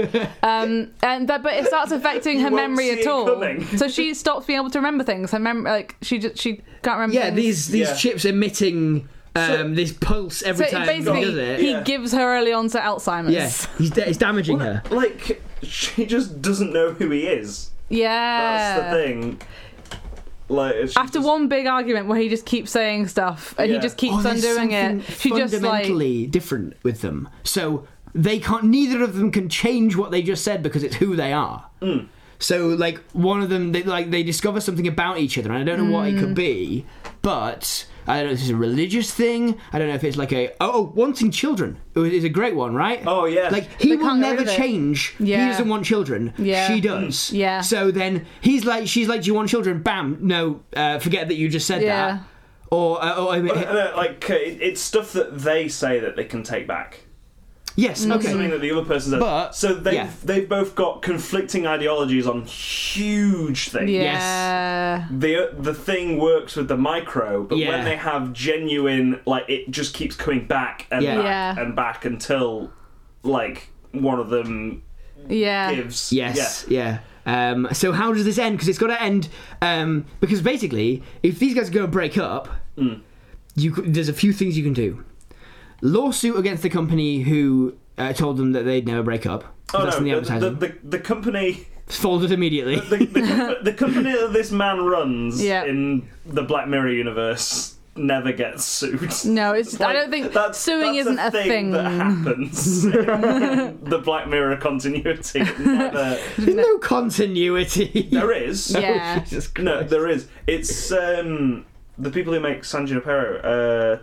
But it starts affecting her won't memory see at it all. coming. So she stops being able to remember things. Her memory, like she can't remember. Yeah, things. these Yeah. chips emitting this pulse every So time he basically, does it. he Yeah. gives her early onset Alzheimer's. Yeah, he's damaging her. Like, she just doesn't know who he is. Yeah. That's the thing. Like, it's After just- one big argument where he just keeps saying stuff and he Yeah. just keeps Oh, there's undoing it, something she just like fundamentally different with them. So they can't. Neither of them can change what they just said because it's who they are. So like one of them, they discover something about each other, and I don't know what it could be, but I don't know if it's a religious thing. I don't know if it's like wanting children is a great one, right? Oh, yeah. Like he They will can't get never rid of it. change. Yeah. He doesn't want children. Yeah. She does. Yeah. So then she's like, "Do you want children?" Bam. No. Forget that you just said Yeah. that. Or I mean, It's stuff that they say that they can take back. Yes, not okay. something that the other person says. But, so yeah. they've both got conflicting ideologies on huge things. Yeah. The thing works with the micro, but Yeah. when they have genuine, like, it just keeps coming back and Yeah. back Yeah. and back until, like, one of them Yeah. gives. Yes, yeah. So how does this end? Because it's got to end. Because basically, if these guys are going to break up, there's a few things you can do. Lawsuit against the company who told them that they'd never break up. Oh That's no, in the advertising. the company. Folded immediately. The company that this man runs Yeah. in the Black Mirror universe never gets sued. No, it's. I don't think suing that's isn't a thing. that happens in the Black Mirror continuity. Never, There's no continuity. there is. Yeah. Jesus Christ. No, there is. It's the people who make San Junipero,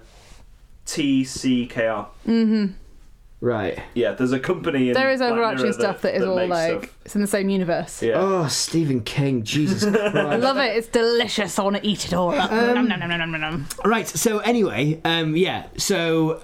TCKR. Right. Yeah, there's a company in There is Black overarching Mirror stuff that is all makes like stuff. it's in the same universe. Yeah. Oh, Stephen King. Jesus I Christ. love it. It's delicious. I want to eat it all up. Nom, nom, nom, nom, nom, nom. Right, so anyway, yeah. So,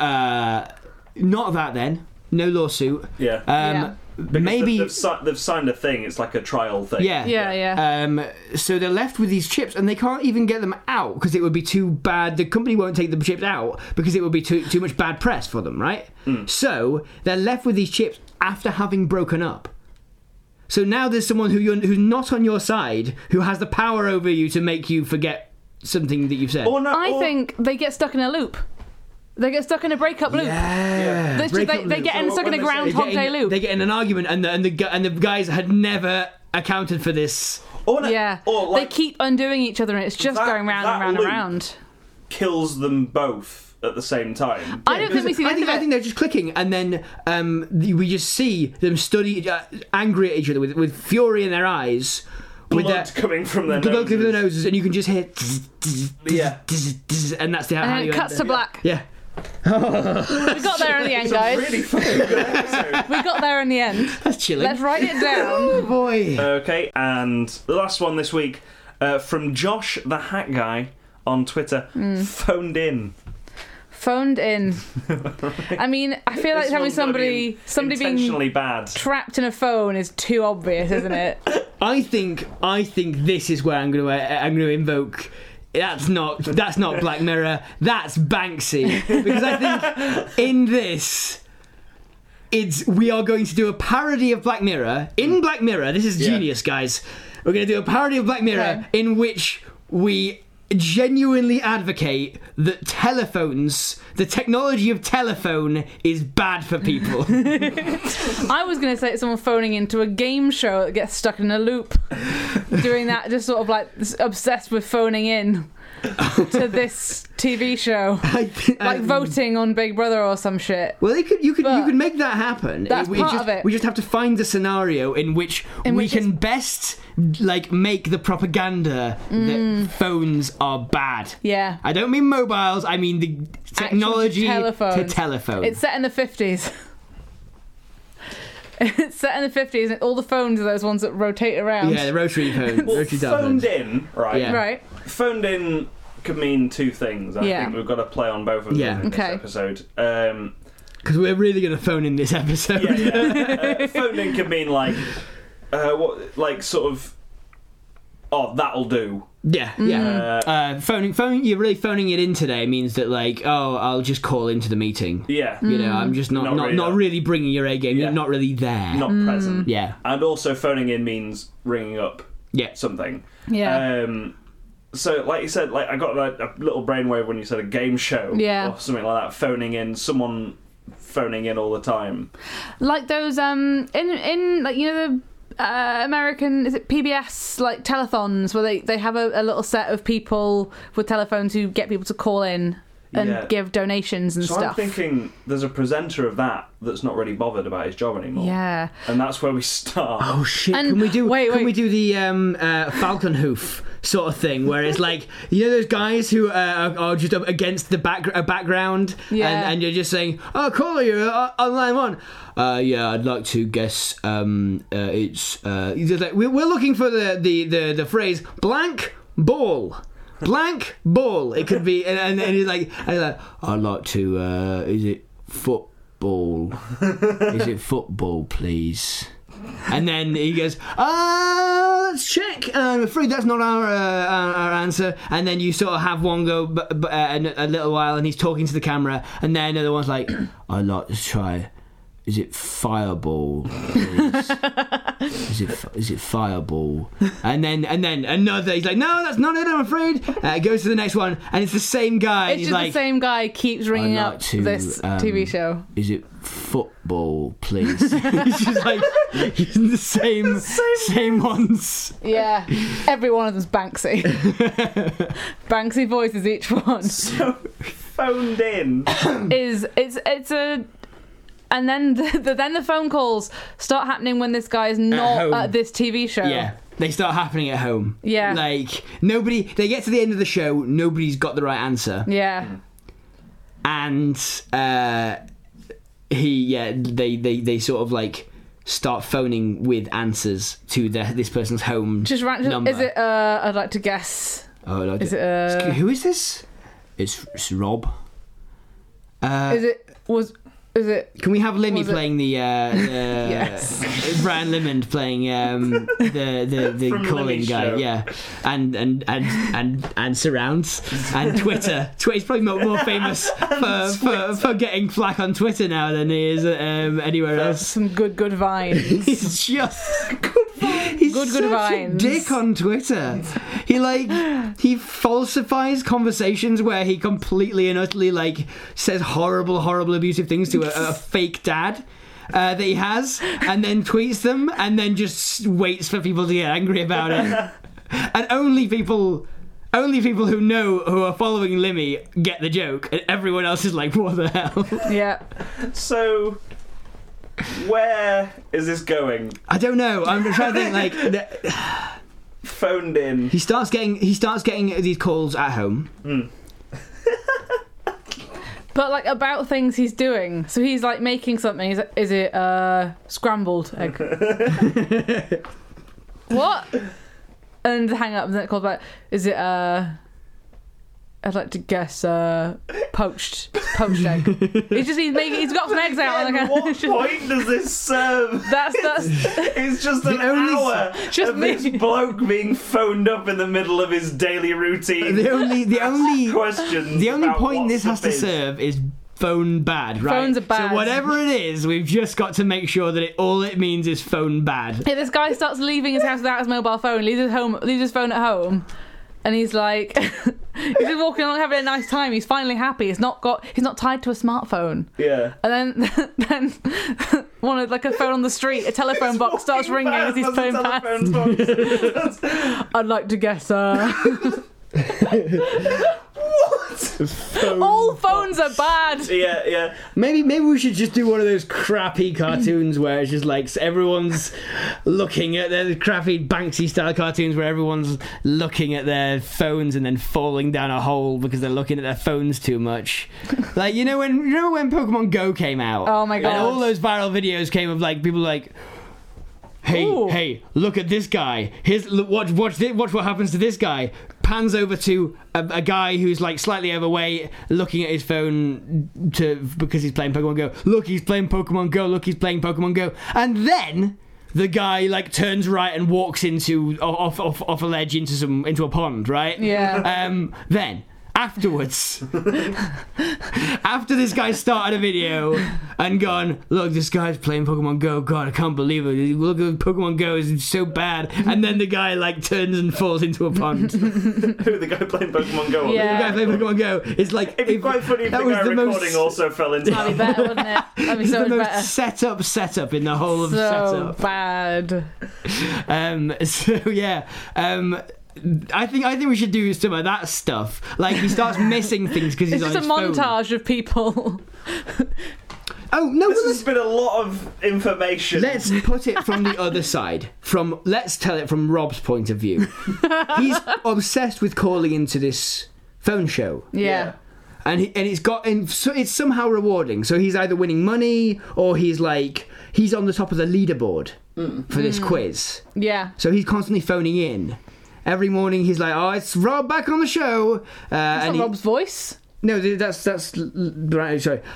not that then. No lawsuit. Yeah. Yeah. Because Maybe... they've signed a thing. It's like a trial thing. Yeah. Yeah. So they're left with these chips, and they can't even get them out because it would be too bad. The company won't take the chips out because it would be too much bad press for them, right? So they're left with these chips after having broken up. So now there's someone who's not on your side who has the power over you to make you forget something that you've said. Or no, I or- think they get stuck in a loop. They get stuck in a breakup loop. Yeah. They Breakup get loop. stuck in a when they say- Groundhog Day loop. They get in an argument, and the guys had never accounted for this. Or no, Yeah. Or like, They keep undoing each other, and it's just that- going round that and round loop- and round. kills them both at the same time. I don't think we see the I end think, of I it. think they're just clicking, and then we just see them angry at each other with fury in their eyes, with Blood their coming from their blood coming from their noses. noses, and you can just hear, Yeah. and that's how And you it cuts end to it. black. Yeah. We got there in the end, It's a guys. really fucking good episode. We got there in the end. That's chilling. Let's write it Oh down. boy. Okay, and the last one this week from Josh the Hat Guy on Twitter. Phoned in. Phoned in. I mean, I feel like This having one's gonna somebody be being intentionally bad. trapped in a phone is too obvious, isn't it? I think this is where I'm going to invoke. That's not Black Mirror. That's Banksy, because I think in this, we are going to do a parody of Black Mirror. In Black Mirror, this is genius, guys. We're going to do a parody of Black Mirror Okay. in which we genuinely advocate that the technology of telephone is bad for people. I was going to say it's someone phoning into a game show that gets stuck in a loop, doing that, just sort of like obsessed with phoning in to this TV show, like voting on Big Brother or some shit. Well, you could But make that happen. that's part of it. We just have to find a scenario in which we can best make the propaganda that phones are bad. Yeah. I don't mean mobiles. I mean the technology to telephone. It's set in the 50s. It's set in the 50s, and all the phones are those ones that rotate around. Yeah, the rotary phone. Well, rotary dial phoned phones. in, right? Yeah. Right. Phoned in could mean two things. I Yeah. think we've got to play on both of them Yeah. in this Okay. episode. Because we're really going to phone in this episode. Yeah. Phoned in could mean like, sort of, oh, that'll do. Yeah, yeah. Phoning. You're really phoning it in today means that I'll just call into the meeting. Yeah. You know, I'm just not really bringing your A game. Yeah. You're not really there. Not present. Yeah. And also phoning in means ringing up Yeah. something. Yeah. So, like you said, like I got a little brainwave when you said a game show Yeah. or something like that. Phoning in, someone phoning in all the time. Like those in like, you know, the American, is it PBS, like telethons, where they have a little set of people with telephones who get people to call in and Yeah. give donations and So stuff. I'm thinking there's a presenter of that's not really bothered about his job anymore. Yeah. And that's where we start. Oh shit! And can we do? wait. Can we do the Falcon Hoof sort of thing, where it's like, you know, those guys who are just up against the background, Yeah. and you're just saying, "Oh, caller, you're on line one." Yeah, I'd like to guess. It's like, we're looking for the phrase blank ball. Blank ball. It could be, and he's like, I'd like to. Is it football? Is it football, please? And then he goes, let's check. I'm afraid that's not our answer. And then you sort of have one go a little while, and he's talking to the camera, and then another one's like, I'd like to try. Is it fireball, please? Is it fireball? And then another. He's like, no, that's not it. I'm afraid. Goes to the next one, and it's the same guy. It's just the same guy keeps ringing I'd like up to, this TV show. Is it football, please? It's just like using the same ones. Yeah, every one of them's Banksy. Banksy voices each one. So phoned in. It's a. And then the phone calls start happening when this guy is not at this TV show. Yeah, they start happening at home. Yeah. Like, nobody... They get to the end of the show, nobody's got the right answer. Yeah. And they sort of, like, start phoning with answers to this person's home Just number. Is it, I'd like to guess... Oh, like is it, who is this? It's Rob. Is it... Can we have Limmy playing the Yes. Brian Limond playing the From calling Limmy's guy, show. yeah, and surrounds and Twitter. Twitter's probably more famous for getting flack on Twitter now than he is anywhere else. Some good vines. He's just he's Good such a vines. dick on Twitter. He falsifies conversations where he completely and utterly like says horrible abusive things to a fake dad that he has, and then tweets them, and then just waits for people to get angry about it. And only people who are following Limmy get the joke, and everyone else is like, what the hell? Yeah. So, where is this going? I don't know. I'm trying to think. Like, Phoned in. he starts getting these calls at home. But like about things he's doing. So he's like making something. Is it scrambled egg? What? And hang up, and then it calls back. Is it I'd like to guess poached egg. He's got some eggs out. Again, what point does this serve? That's It's just an hour just of me. this bloke being phoned up in the middle of his daily routine. The only questions. The only about point what's this the has to biz. serve is phone bad, right? Phones are bad. So whatever it is, we've just got to make sure that all it means is phone bad. Yeah, this guy starts leaving his house without his mobile phone, leaves his phone at home, and he's like, he's just walking along having a nice time. He's finally happy. He's not tied to a smartphone. Yeah. And then one of like a phone on the street, a telephone box starts ringing as he's phone past. I'd like to guess. All phones are bad. Yeah. Maybe we should just do one of those crappy cartoons where it's just like everyone's looking at their crappy Banksy style cartoons where everyone's looking at their phones and then falling down a hole because they're looking at their phones too much. Like you know when Pokemon Go came out. Oh my god! And all those viral videos came of like people like, hey, look at this guy. Watch what happens to this guy. Pans over to a guy who's like slightly overweight, looking at his phone because he's playing Pokemon Go. Look, he's playing Pokemon Go. Look, he's playing Pokemon Go. And then the guy like turns right and walks off a ledge into a pond, right? Yeah. Then afterwards, after this guy started a video and gone, look, this guy's playing Pokemon Go. God, I can't believe it. Look at Pokemon Go, it's so bad. And then the guy like turns and falls into a pond. Who, the guy playing Pokemon Go? Yeah. The guy playing Pokemon Go is like. It'd be quite funny if the guy recording also fell into That'd be better, wouldn't it? That'd be It's so the much most better. setup in the whole of So setup. bad. So yeah. I think we should do some of that stuff. Like he starts missing things because he's It's on just a his phone. montage of people. Oh no! This has been a lot of information. Let's put it from the other side. Let's tell it from Rob's point of view. He's obsessed with calling into this phone show. Yeah. And it's somehow rewarding. So he's either winning money or he's on the top of the leaderboard for this quiz. Yeah. So he's constantly phoning in. Every morning he's like, "Oh, it's Rob back on the show." That's not Rob's voice. No, that's right. Sorry.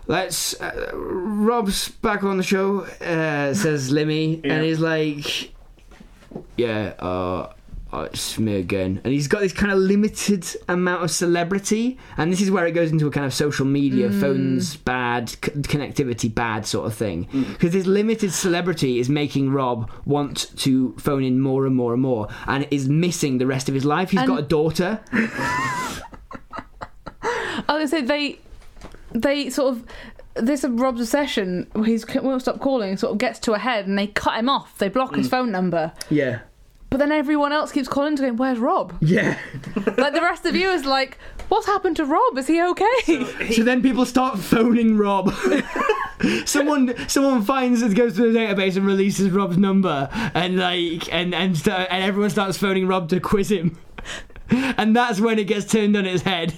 let's Rob's back on the show, says Limmy, and he's like, yeah, it's me again. And he's got this kind of limited amount of celebrity, and this is where it goes into a kind of social media, phones bad, connectivity bad sort of thing. Because this limited celebrity is making Rob want to phone in more and more and more, and is missing the rest of his life. He's got a daughter. I was going to say, they sort of... This Rob's obsession, he won't stop calling, sort of gets to a head, and they cut him off. They block his phone number. Yeah. But then everyone else keeps calling to him, where's Rob? Yeah. Like, the rest of you is like, what's happened to Rob? Is he okay? So then people start phoning Rob. Someone finds it, goes to the database and releases Rob's number, and everyone starts phoning Rob to quiz him. And that's when it gets turned on its head.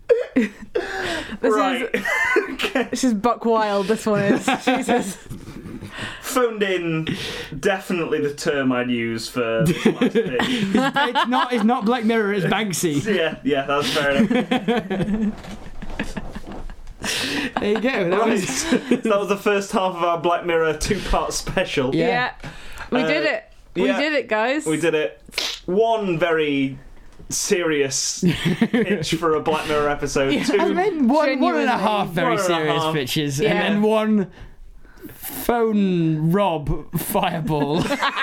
This is buck wild, this one is. Jesus. Phoned in, definitely the term I'd use for this last pitch. It's not Black Mirror, it's Banksy. Yeah, that's fair enough. There you go. That was the first half of our Black Mirror 2-part special. Yeah. We did it. We did it, guys. We did it. One very serious pitch for a Black Mirror episode. Yeah, Two, and then one and a Genuinely. half very One and a serious half. pitches, Yeah. and then one phone Rob fireball.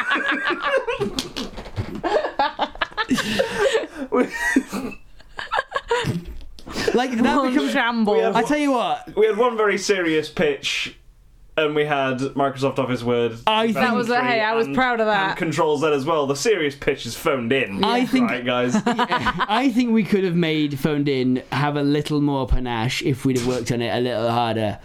Like that One becomes. shambles. I tell you what. we had one very serious pitch, and we had Microsoft Office Word. I think- That was hey, I was proud of that. And Control Z as well. The serious pitch is phoned in. I think- Right, guys. I think we could have made Phoned In have a little more panache if we'd have worked on it a little harder.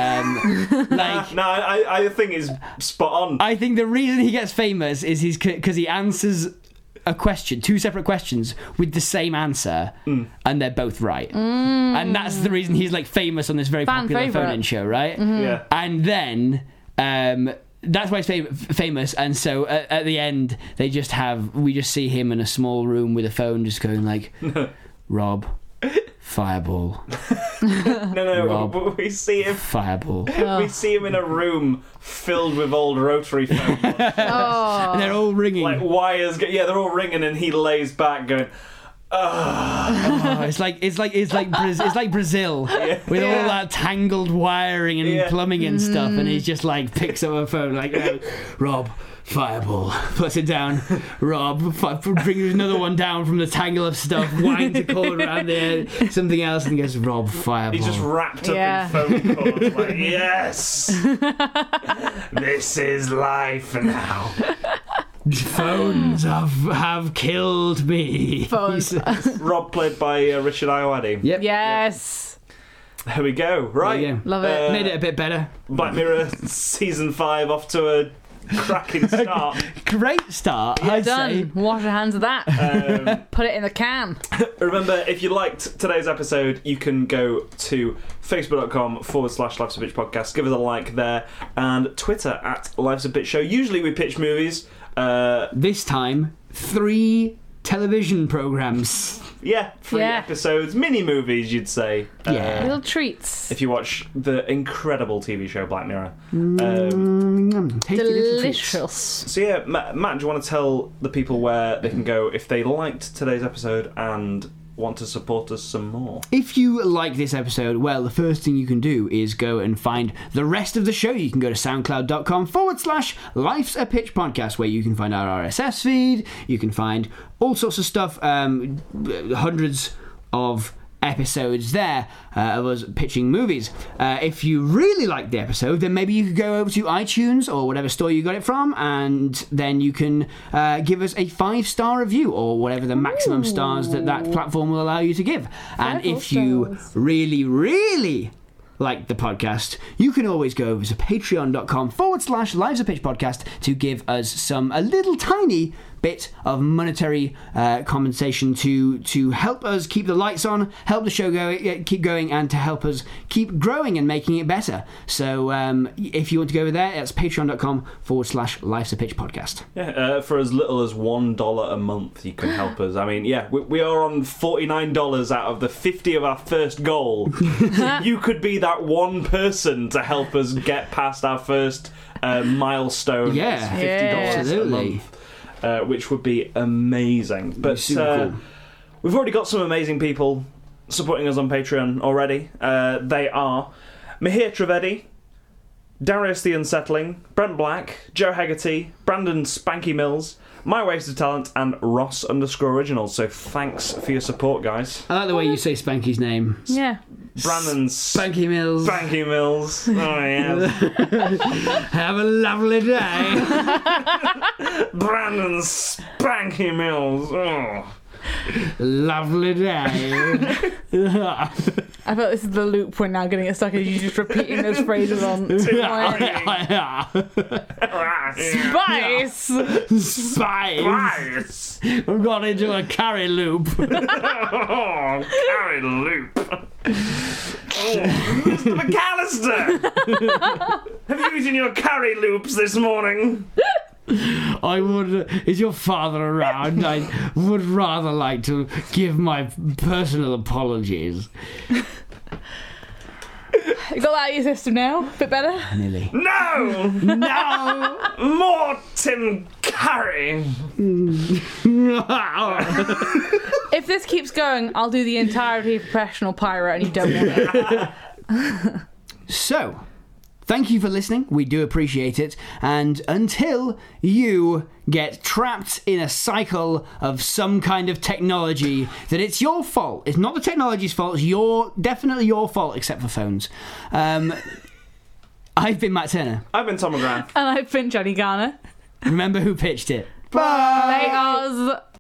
I think it's spot on. I think the reason he gets famous is because he answers a question, two separate questions with the same answer, and they're both right. And that's the reason he's like famous on this very Fan popular favourite. phone-in show, right? Yeah. And then that's why he's famous. And so at the end, we just see him in a small room with a phone, just going like, Rob, fireball, No, Rob. we see him. fireball. We see him in a room filled with old rotary phones. Oh. And they're all ringing. Like wires. They're all ringing, and he lays back, going, Oh, it's like Brazil with all that tangled wiring and plumbing and stuff, and he just like picks up a phone like, Rob, fireball, puts it down. Rob brings another one down from the tangle of stuff, winds a cord around there, something else, and goes, Rob, fireball. He's just wrapped up in phone cords, like, yes, this is life now. Phones have killed me. Phones. Rob, played by Richard Ayoade. Yep. Yes. There we go. Right. There you go. Love it. Made it a bit better. Black Mirror season 5 off to a cracking start. Great start, I'd Done. say. Wash your hands of that. Put it in the can. Remember, if you liked today's episode, you can go to facebook.com/Life's a Bitch podcast. Give us a like there. And Twitter @Life's a Bitch Show. Usually we pitch movies. This time, 3 television programs. 3 episodes, mini movies, you'd say. Yeah. Little treats. If you watch the incredible TV show Black Mirror. Tasty little treats. Delicious. So yeah, Matt, do you want to tell the people where they can go if they liked today's episode and want to support us some more? If you like this episode, well, the first thing you can do is go and find the rest of the show. You can go to soundcloud.com/Life's a Pitch podcast, where you can find our RSS feed, you can find all sorts of stuff, hundreds of episodes there of us pitching movies. If you really like the episode, then maybe you could go over to iTunes or whatever store you got it from, and then you can give us a 5-star review or whatever the maximum stars that platform will allow you to give. And if you really, really like the podcast, you can always go over to patreon.com/Lives a Pitch podcast to give us a little tiny bit of monetary compensation to help us keep the lights on, help the show keep going, and to help us keep growing and making it better. So if you want to go over there, it's patreon.com/Life's a Pitch podcast. Yeah, for as little as $1 a month, you can help us. I mean, yeah, we are on $49 out of the 50 of our first goal. So you could be that one person to help us get past our first milestone. Yeah, $50 absolutely. a month, which would be amazing. But super cool. We've already got some amazing people supporting us on Patreon already. They are Mihir Trivedi, Darius the Unsettling, Brent Black, Joe Hegarty, Brandon Spanky Mills, My Wasted Talent, and Ross_Originals. So thanks for your support, guys. I like the way you say Spanky's name. Yeah. Brandon Spanky Mills. Spanky Mills. Oh, yes. Have a lovely day. Brandon Spanky Mills. Oh. Lovely day. I feel this is the loop we're now getting it stuck as you just repeating those phrases on Spice! Spice! We've got into a carry loop. Oh, carry loop. Oh, Mr. McAllister! Have you eaten your curry loops this morning? I would. Is your father around? I would rather like to give my personal apologies. You got that out of your system now? Bit better? Nearly. No! No! More Tim Curry! If this keeps going, I'll do the entirety of Professional Pirate and you don't want it. So, thank you for listening. We do appreciate it. And until you get trapped in a cycle of some kind of technology that it's your fault. It's not the technology's fault. It's definitely your fault, except for phones. I've been Matt Turner. I've been Tom McGrath. And I've been Johnny Garner. Remember who pitched it. Bye! Laters.